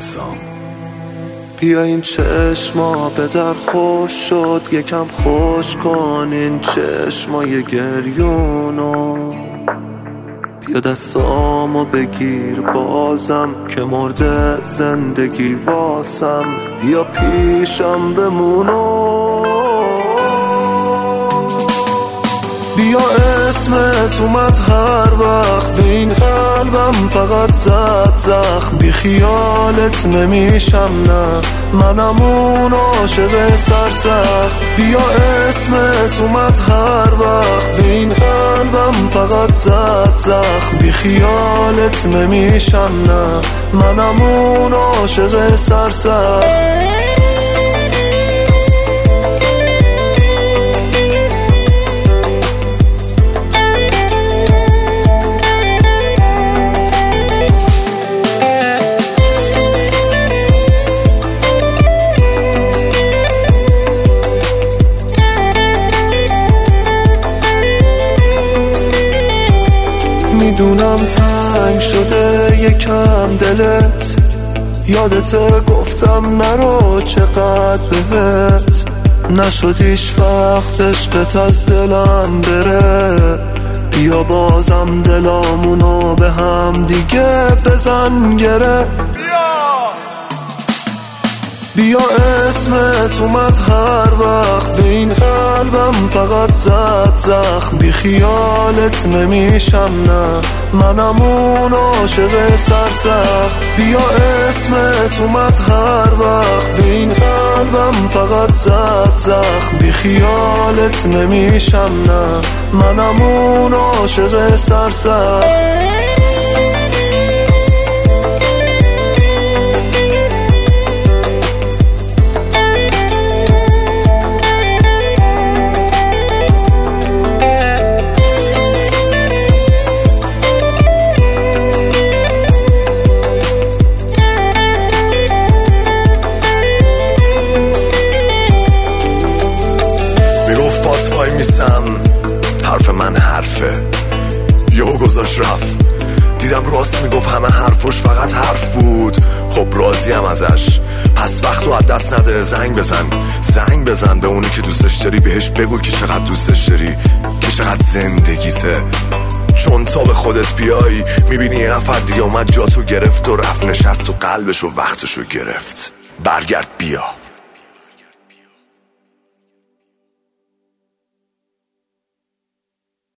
سام. بیا این چشما به در خوش شد، یکم خوش کن این چشمای گریونو. بیا دستامو بگیر بازم که مرده زندگی واسم، بیا پیشم بمونو. بیا اسمت اومد هر وقت این قلبم فقط زد زخم، بی خیالت نمیشم نه منم اون عاشق سرسخت. بیا اسمت اومد هر وقت این قلبم فقط زد زخم، بی خیالت نمیشم نه منم اون عاشق سرسخت. میدونم تنگ شده یکم دلت، یادت گفتم نرو چقدر بهت، نشدیش وقت عشقت از دلم بره. بیا بازم دلامونو به هم دیگه بزن گره. بیا اسمت اومد هر وقت این قلبم فقط زد زخم، بی خیالت نمیشم نه منم اون عاشق سرسخت. بیا اسمت اومد هر وقت این قلبم فقط زد زخم، بی خیالت نمیشم نه منم اون عاشق سرسخت. وای میسم حرف من حرفه، یهو گذاشت رفت. دیدم راست میگفت همه حرفش فقط حرف بود. خب راضیم ازش، پس وقتو از دست نده. زنگ بزن به اونی که دوستش داری، بهش بگو که چقدر دوستش داری، که چقدر زندگیته. چون تا به خودت بیای میبینی یه نفر دیگه اومد جاتو گرفت و رفت نشست و قلبشو وقتشو گرفت. برگرد بیا.